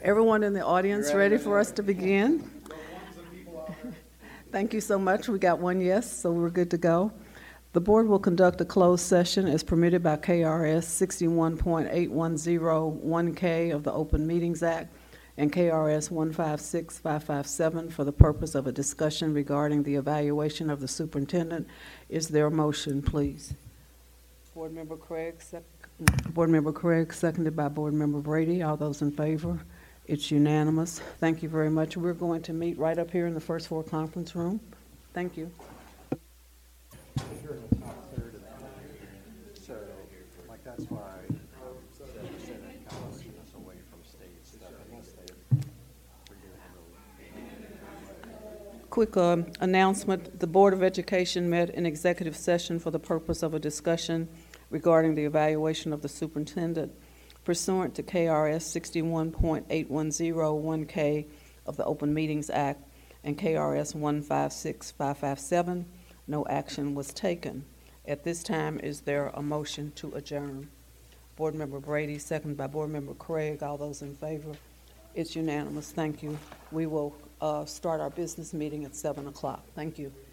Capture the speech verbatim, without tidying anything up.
Everyone in the audience ready for us to begin? Thank you so much. We got one yes, so we're good to go. The board will conduct a closed session as permitted by K R S sixty-one point eight one zero one K of the Open Meetings Act and K R S one five six five five seven for the purpose of a discussion regarding the evaluation of the superintendent. Is there a motion, please? Board Member Craig, sec- Board Member Craig, seconded by Board Member Brady. All those in favor? It's unanimous. Thank you very much. We're going to meet right up here in the first floor conference room. Thank you. You're in the top third of the country, so like that's why Senate kind of keep us away from state stuff. I think state we're doing really. Quick um, announcement. The Board of Education met in executive session for the purpose of a discussion regarding the evaluation of the superintendent pursuant to K R S sixty-one point eight one zero one K of the Open Meetings Act and K R S one five six five five seven. No action was taken. At this time, is there a motion to adjourn? Board Member Brady, second by Board Member Craig. All those in favor? It's unanimous. Thank you. We will uh, start our business meeting at seven o'clock. Thank you.